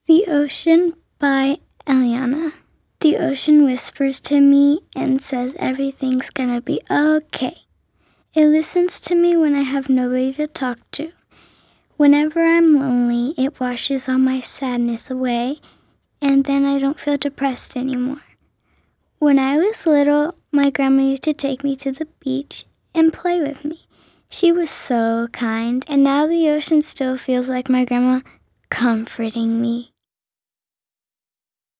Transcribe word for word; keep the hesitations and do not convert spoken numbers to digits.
The Ocean by Eliana. The ocean whispers to me and says everything's gonna be okay. It listens to me when I have nobody to talk to. Whenever I'm lonely, it washes all my sadness away, and then I don't feel depressed anymore. When I was little, my grandma used to take me to the beach and play with me. She was so kind, and now the ocean still feels like my grandma comforting me.